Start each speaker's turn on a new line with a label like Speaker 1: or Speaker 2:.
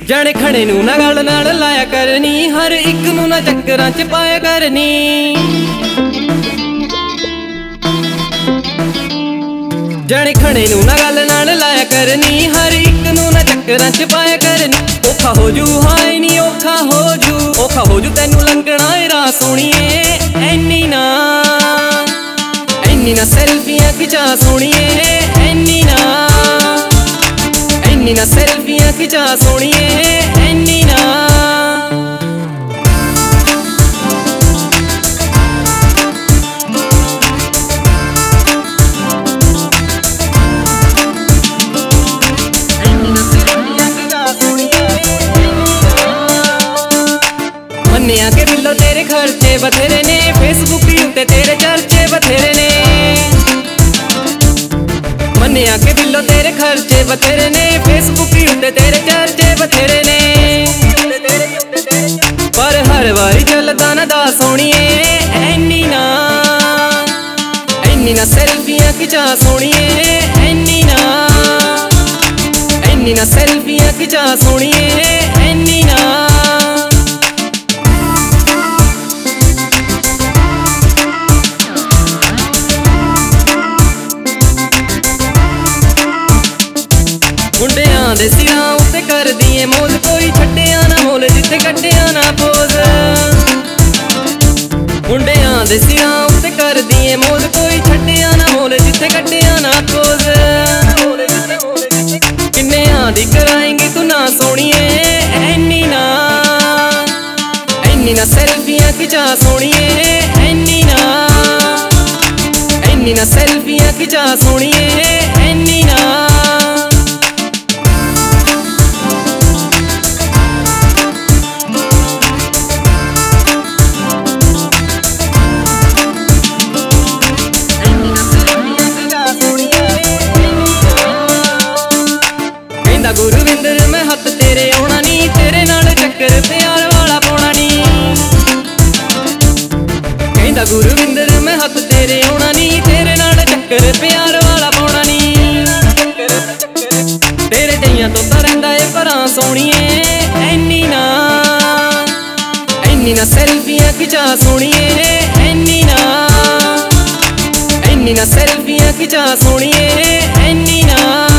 Speaker 1: ਜਾਣੇ ਖੜੇ ਨੂੰ ਨਾ ਗੱਲ ਨਾਲ ਲਾਇਆ ਕਰਨੀ, ਹਰ ਇੱਕ ਨੂੰ ਨਾ ਚੱਕਰਾਂ ਚ ਪਾਇਆ ਕਰਨੀ। ਜਾਣੇ ਖੜੇ ਨੂੰ ਨਾ ਗੱਲ ਨਾਲ ਲਾਇਆ ਕਰਨੀ, ਹਰ ਇੱਕ ਨੂੰ ਨਾ ਚੱਕਰਾਂ ਚ ਪਾਇਆ ਕਰਨੀ। ਔਖਾ ਹੋ ਜੂ ਹਾਏ ਨੀ ਔਖਾ ਹੋ ਜੂ, ਔਖਾ ਹੋ ਜੂ ਤੈਨੂੰ ਲੰਘਣਾ ਏ ਰਾਹ ਸੋਹਣੀਏ। ਐਨੀ ਨਾ ਸੈਲਫੀਆਂ ਖਿਚਾ ਸੋਹਣੀਏ, ਐਨੀ ਨਾ ਸੈਲਫੀਆਂ ਖਿਚਾ ਸੋਹਣੀਏ, ਐਨੀ ਨਾ। ਮੰਨਿਆ ਕਿ ਬਿੱਲੋ ਤੇਰੇ ਖਰਚੇ ਬਥੇਰੇ ਨੇ, ਫੇਸਬੁੱਕ ਉੱਤੇ ਤੇਰੇ ਚਰਚੇ ਬਥੇਰੇ ਨੇ। ਮੰਨਿਆ ਕਿ ਬਿੱਲੋ ਤੇਰੇ ਖਰਚੇ ਬਥੇਰੇ ਨੇ, ਫੇਸਬੁੱਕ ਉੱਤੇ ਤੇਰੇ ਚਰਚੇ ਬਥੇਰੇ ਨੇ। ਪਰ ਹਰ ਵਾਰੀ ਚੱਲਦਾ ਨਾ ਦਾ ਸੋਹਣੀਏ, ਐਨੀ ਨਾ ਸੈਲਫੀਆਂ ਖਿਚਾ ਸੋਹਣੀਏ, ਐਨੀ ਨਾ ਸੈਲਫੀਆਂ ਖਿਚਾ ਸੋਹਣੀਏ, ਐਨੀ ਨਾ। ਮੁੰਡਿਆਂ ਦੇ ਸਿਰਾਂ ਉੱਤੇ ਕਰਦੀ ਏ ਮੌਜ, ਕੋਈ ਛੱਡਿਆ ਨਾ ਮੋਲ ਜਿੱਥੇ ਕੱਢਿਆ ਨਾ ਪੋਜ਼। ਮੁੰਡਿਆਂ ਦੇ ਸਿਰਾਂ ਉੱਤੇ ਕਰਦੀ ਏ ਮੌਜ, ਕੋਈ ਛੱਡਿਆ ਨਾ ਮੋਲ ਜਿੱਥੇ ਕੱਢਿਆ ਨਾ ਪੋਜ਼। ਕਿੰਨਿਆਂ ਦੀ ਕਰਾਏਂਗੀ ਤੂੰ ਨਾ ਸੋਹਣੀਏ, ਐਨੀ ਨਾ ਸੈਲਫੀਆਂ ਖਿਚਾ ਸੋਹਣੀਏ, ਐਨੀ ਨਾ ਸੈਲਫੀਆਂ ਖਿਚਾ ਸੋਹਣੀਏ, ਐਨੀ ਨਾ। ਗੁਰਵਿੰਦਰ ਮੈਂ ਹੱਥ ਤੇਰੇ ਆਉਣਾ ਨੀ, ਤੇਰੇ ਨਾਲ ਚੱਕਰ ਪਿਆਰ ਵਾਲਾ ਪਾਉਣਾ ਨੀ। ਕਹਿੰਦਾ ਗੁਰਵਿੰਦਰ ਮੈਂ ਹੱਥ ਤੇਰੇ ਆਉਣਾ ਨੀ, ਤੇਰੇ ਨਾਲ ਚੱਕਰ ਪਿਆਰ ਵਾਲਾ ਪਾਉਣਾ ਨੀ। ਤੇਰੇ ਜਈਆਂ ਤੋਂ ਤਾਂ ਰਹਿੰਦਾ ਏ ਭਰਾ ਸੋਹਣੀਏ, ਐਨੀ ਨਾ ਸੈਲਫੀਆਂ ਖਿਚਾ ਸੋਹਣੀਏ, ਐਨੀ ਨਾ ਸੈਲਫੀਆਂ ਖਿਚਾ ਸੋਹਣੀਏ, ਐਨੀ ਨਾ।